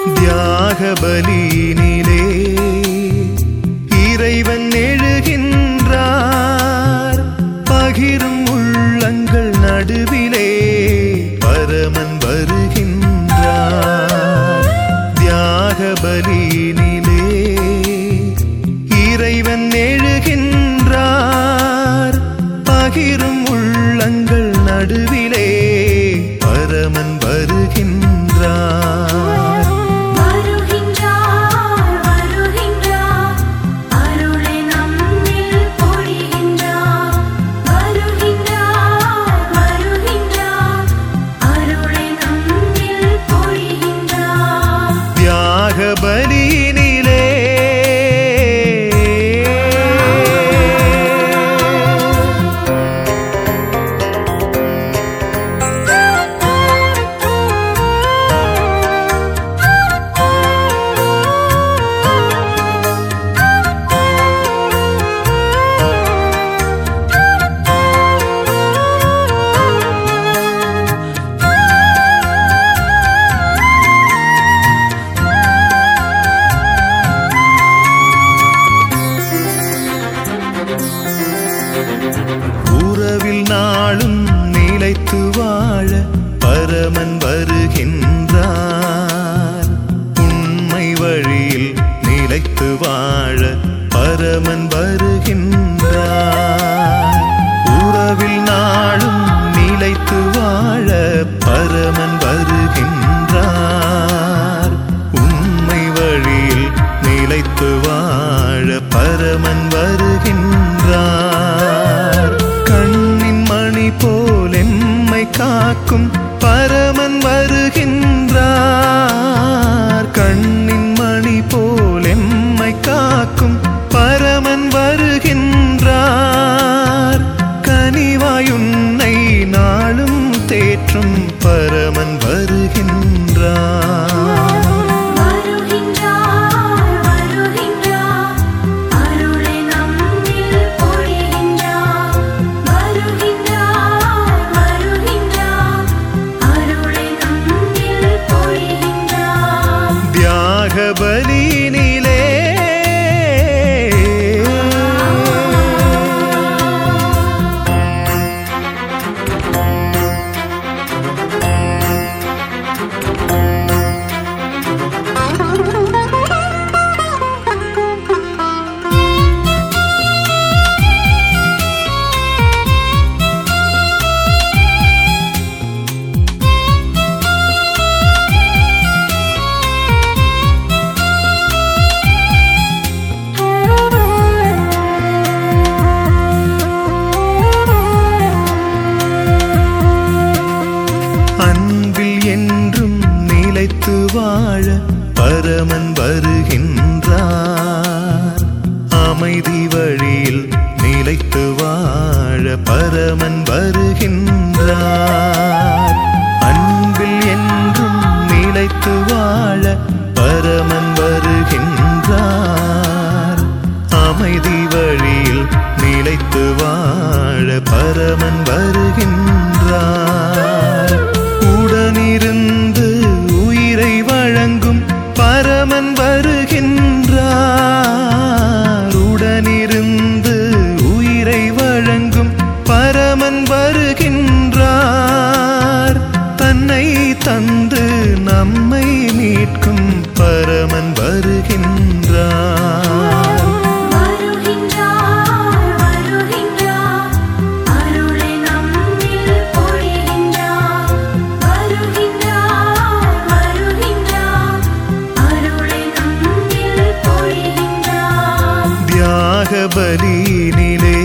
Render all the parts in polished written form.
தியாக பலியினிலே இறைவன் எழுகின்றார். பகிரும் உள்ளங்கள் நடுவிலே பரமன் வருகின்றார். தியாக பலியினிலே இறைவன் எழுகின்றார். பகிரும் உள்ளங்கள் நடுவிலே பரமன் வருகின்றார். பலியினிலே உறவில் நாளும் நிலைத்து வாழ பரமன் வருகின்றார். உண்மை வழியில் நிலைத்து வாழ பரமன் வருகின்றார். உறவில் நாளும் நிலைத்து வாழ பரமன் வருகின்றார். உண்மை வழியில் நிலைத்து வாழ பரமன் வருகின்றார். கண்ணின் மணி போல் எம்மை காக்கும் பரமன் வருகின்றார். கண்ணின் மணி போல் எம்மை காக்கும் பரமன் வருகின்றார். கனிவாயுன்னை நாளும் தேற்றும் பரமன் வருகின்றார். பலியினிலே என்றும் நிலைத்து வாழ பரமன் வருகின்றார். அமைதி வழியில் நிலைத்து வாழ பரமன் வருகின்றார். அன்பில் என்றும் நிலைத்து வாழ பரமன் வருகின்றார். அமைதி வழியில் நிலைத்து வாழ பரமன் வருகின்றார். உடனிருந்து உயிரை வழங்கும் பரமன் வருகின்றார். உடனிருந்து உயிரை வழங்கும் பரமன் வருகின்றார். தன்னை தந்து நம்மை மீட்கும் பரமன் வருகின்றார். பலியினிலே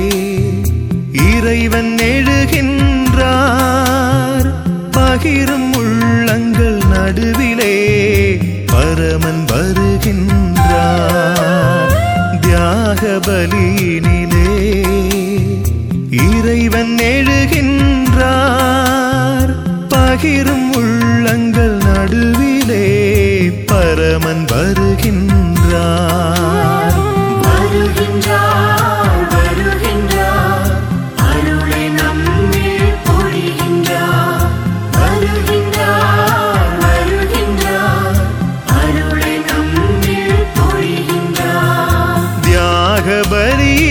இறைவன் எழுகின்றார். பகிரும் உள்ளங்கள் நடுவிலே பரமன் வருகின்றார். தியாக பலியினிலே இறைவன் எழுகின்றார். பகிரும் உள்ளங்கள் நடுவிலே பரமன் வருகின்றார். வருகின்றார் வருகின்றார் அருளை நம்மில் பொழிகின்றார். வருகின்றார் வருகின்றார் பலியிலே